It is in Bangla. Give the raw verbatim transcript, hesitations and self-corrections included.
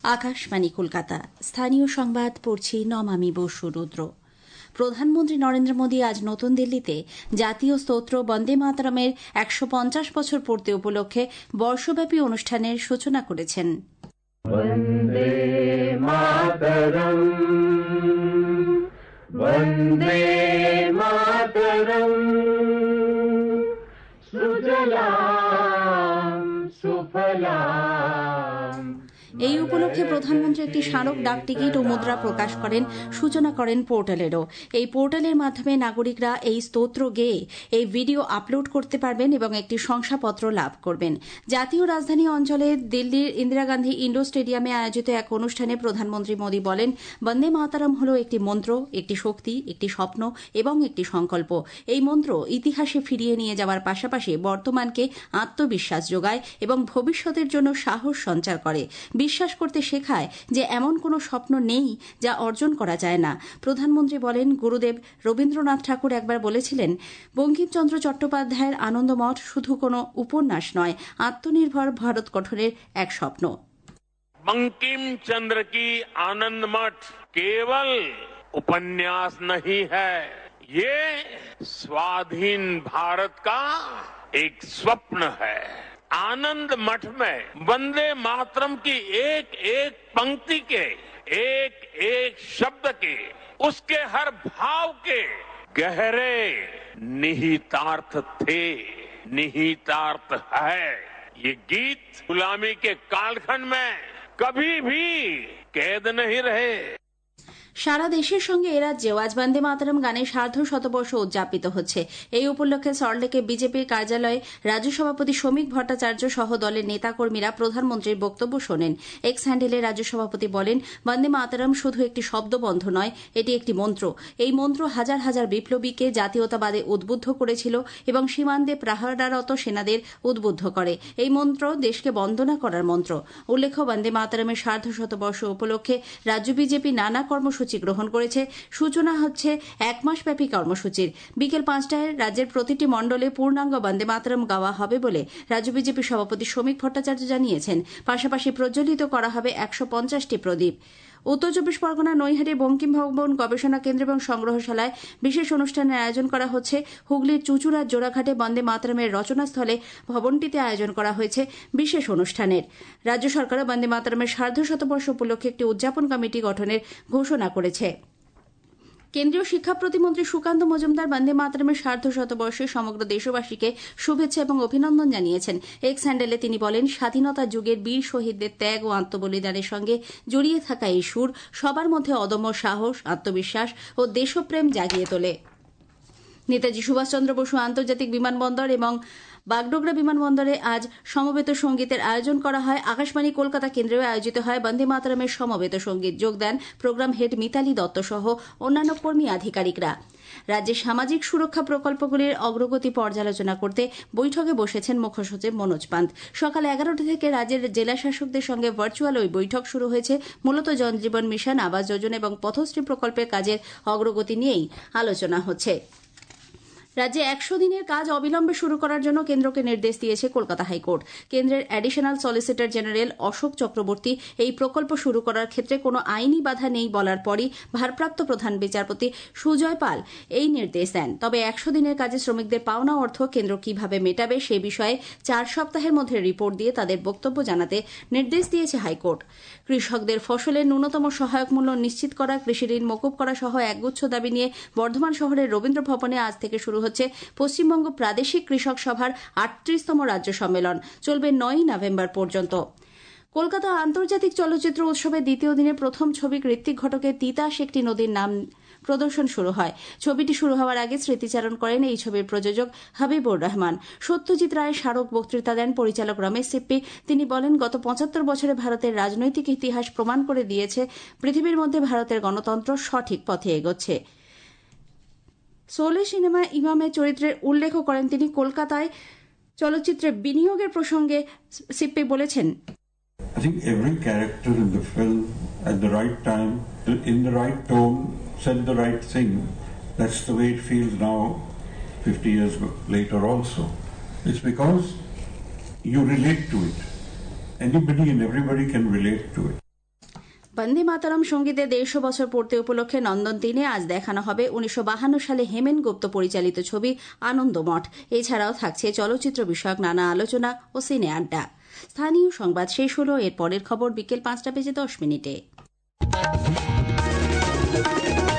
আকাশবাণী কলকাতা। স্থানীয় সংবাদ পড়ছি নমামি বসু রুদ্র। প্রধানমন্ত্রী নরেন্দ্র মোদী আজ নতুন দিল্লিতে জাতীয় স্তোত্র বন্দে মাতরমের একশো পঞ্চাশ বছর পূর্তি উপলক্ষে বর্ষব্যাপী অনুষ্ঠানের সূচনা করেছেন। বন্দে মাতরম, বন্দে মাতরম, সুজলাম সুফলাম। এই উপলক্ষে প্রধানমন্ত্রী একটি স্মারক ডাক টিকিট ও মুদ্রা প্রকাশ করেন, সূচনা করেন পোর্টালেরও। এই পোর্টালের মাধ্যমে নাগরিকরা এই স্তোত্র গেয়ে এই ভিডিও আপলোড করতে পারবেন এবং একটি শংসাপত্র লাভ করবেন। জাতীয় রাজধানী অঞ্চলে দিল্লির ইন্দিরা গান্ধী ইন্ডোর স্টেডিয়ামে আয়োজিত এক অনুষ্ঠানে প্রধানমন্ত্রী মোদী বলেন, বন্দে মাতরম হল একটি মন্ত্র, একটি শক্তি, একটি স্বপ্ন এবং একটি সংকল্প। এই মন্ত্র ইতিহাসে ফিরিয়ে নিয়ে যাওয়ার পাশাপাশি বর্তমানকে আত্মবিশ্বাস যোগায় এবং ভবিষ্যতের জন্য সাহস সঞ্চার করে। বিশ্বাস করতে শেখায় যে এমন কোনো স্বপ্ন নেই যা অর্জন করা যায় না। প্রধানমন্ত্রী বলেন, গুরুদেব রবীন্দ্রনাথ ঠাকুর একবার বলেছিলেন, বঙ্কিমচন্দ্র চট্টোপাধ্যায়ের আনন্দমঠ শুধু কোনো উপন্যাস নয়, আত্মনির্ভর ভারত গঠনের এক স্বপ্ন। बंकिम चंद्र की आनंद मठ केवल उपन्यास नहीं है, ये स्वाधीन भारत का एक स्वप्न है। आनंद मठ में वंदे मातरम की एक एक पंक्ति के, एक एक शब्द के, उसके हर भाव के गहरे निहितार्थ थे, निहितार्थ है। ये गीत गुलामी के कालखंड में कभी भी कैद नहीं रहे। সারা দেশের সঙ্গে এ রাজ্যেও আজ বন্দে মাতরম গানের সার্ধ শতবর্ষ উদযাপিত হচ্ছে। এই উপলক্ষে সল্টলেকে বিজেপির কার্যালয়ে রাজ্য সভাপতি শ্রমিক ভট্টাচার্য সহ দলের নেতাকর্মীরা প্রধানমন্ত্রীর বক্তব্য শোনেন। এক্স হ্যান্ডেলে রাজ্য সভাপতি বলেন, বন্দে মাতরম শুধু একটি শব্দবন্ধ নয়, এটি একটি মন্ত্র। এই মন্ত্র হাজার হাজার বিপ্লবীকে জাতীয়তাবাদে উদ্বুদ্ধ করেছিল এবং সীমান্তে প্রহরারত সেনাদের উদ্বুদ্ধ করে। এই মন্ত্র দেশকে বন্দনা করার মন্ত্র। উল্লেখ্য, বন্দে মাতরমের সার্ধ শতবর্ষ উপলক্ষে রাজ্য বিজেপি নানা কর্মসূচি গ্রহণ করেছে। সূচনা হচ্ছে এক মাসব্যাপী কর্মসূচির। বিকেল পাঁচটায় রাজ্যের প্রতিটি মণ্ডলে পূর্ণাঙ্গ বন্দে মাতরম গাওয়া হবে বলে রাজ্য বিজেপি সভাপতি শ্রমিক ভট্টাচার্য জানিয়েছেন। পাশাপাশি প্রজ্বলিত করা হবে একশো পঞ্চাশটি প্রদীপ। উত্তর চব্বিশ পরগনা নৈহাটি বঙ্কিম ভবন গবেষণা কেন্দ্র এবং সংগ্রহশালায় বিশেষ অনুষ্ঠানের আয়োজন করা হচ্ছে। হুগলির চুঁচুড়ার জোড়াঘাটে বন্দে মাতরমের রচনাস্থলে ভবনটিতে আয়োজন করা হয়েছে বিশেষ অনুষ্ঠানের। রাজ্য সরকারও বন্দে মাতরমের সার্ধ শতবর্ষ উপলক্ষে একটি উদযাপন কমিটি গঠনের ঘোষণা করেছে। কেন্দ্রীয় শিক্ষা প্রতিমন্ত্রী সুকান্ত মজুমদার বন্দে মাতরমের সার্ধ শতবর্ষে সমগ্র দেশবাসীকে শুভেচ্ছা এবং অভিনন্দন জানিয়েছেন। এক্স হ্যান্ডেলে তিনি বলেন, স্বাধীনতা যুগের বীর শহীদদের ত্যাগ ও আত্মবলিদানের সঙ্গে জড়িয়ে থাকা এই সুর সবার মধ্যে অদম্য সাহস, আত্মবিশ্বাস ও দেশপ্রেম জাগিয়ে তোলে। নেতাজি সুভাষচন্দ্র বসু আন্তর্জাতিক বিমানবন্দর এবং বাগডোগরা বিমানবন্দরে আজ সমবেত সঙ্গীতের আয়োজন করা হয়। আকাশবাণী কলকাতা কেন্দ্রেও আয়োজিত হয় বন্দে মাতরমের সমবেত সঙ্গীত। যোগ দেন প্রোগ্রাম হেড মিতালি দত্ত সহ অন্যান্য কর্মী আধিকারিকরা। রাজ্যের সামাজিক সুরক্ষা প্রকল্পগুলির অগ্রগতি পর্যালোচনা করতে বৈঠকে বসেছেন মুখ্য সচিব মনোজ পান্ত। সকাল এগারোটা থেকে রাজ্যের জেলা শাসকদের সঙ্গে ভার্চুয়াল ওই বৈঠক শুরু হয়েছে। মূলত জনজীবন মিশন, আবাস যোজনা এবং পথশ্রী প্রকল্পের কাজের অগ্রগতি নিয়েই আলোচনা হচ্ছে। রাজ্যে একশো দিনের কাজ অবিলম্বে শুরু করার জন্য কেন্দ্রকে নির্দেশ দিয়েছে কলকাতা হাইকোর্ট। কেন্দ্রের additional solicitor general Ashok Chakraborty এই প্রকল্প শুরু করার ক্ষেত্রে কোনো আইনি বাধা নেই বলার পরই ভারপ্রাপ্ত প্রধান বিচারপতি সুজয় পাল এই নির্দেশ দেন। তবে একশো দিনের কাজে শ্রমিকদের পাওনা অর্থ কেন্দ্র কিভাবে মেটাবে সে বিষয়ে চার সপ্তাহের মধ্যে রিপোর্ট দিয়ে তাদের বক্তব্য জানাতে নির্দেশ দিয়েছে হাইকোর্ট। কৃষকদের ফসলের ন্যূনতম সহায়ক মূল্য নিশ্চিত করা, কৃষি ঋণ মকুব করা সহ একগুচ্ছ দাবি নিয়ে বর্ধমান শহরের রবীন্দ্র ভবনে আজ থেকে শুরু হচ্ছে পশ্চিমবঙ্গ প্রাদেশিক কৃষক সভার আটত্রিশতম রাজ্য সম্মেলন। চলবে নয়ই নভেম্বর পর্যন্ত। কলকাতা আন্তর্জাতিক চলচ্চিত্র উৎসবের দ্বিতীয় দিনে প্রথম ছবি ঋত্বিক ঘটকের তিতাস একটি নদীর নাম প্রদর্শন শুরু হয়। ছবিটি শুরু হওয়ার আগে স্মৃতিচারণ করেন এই ছবির প্রযোজক হাবিবুর রহমান। সত্যজিৎ রায়ের স্মারক বক্তৃতা দেন পরিচালক রমেশ সিপ্পি। তিনি বলেন, গত পঁচাত্তর বছরে ভারতের রাজনৈতিক ইতিহাস প্রমাণ করে দিয়েছে পৃথিবীর মধ্যে ভারতের গণতন্ত্র সঠিক পথে এগোচ্ছে। সোলে সিনেমা ইমামের চরিত্রের উল্লেখ করেন তিনি। কলকাতায় চলচ্চিত্রে বিনিয়োগের প্রসঙ্গে সিপ্পি বলেছেন, I think every character in the film at the right time, in the right tone, said the right thing. That's the way it feels now, fifty years later also. It's because you relate to it. Anybody and everybody can relate to it. বন্দে মাতরম সঙ্গীতে দেড়শো বছর পূর্তি উপলক্ষে নন্দন তিনে আজ দেখানো হবে উনিশশো বাহান্ন সালে হেমেন গুপ্ত পরিচালিত ছবি আনন্দমঠ। এছাড়াও থাকছে চলচ্চিত্র বিষয়ক নানা আলোচনা ও সিনে আড্ডা। স্থানীয় সংবাদ শেষ হল। এর পরের খবর বিকেল পাঁচটা বেজে দশ মিনিটে।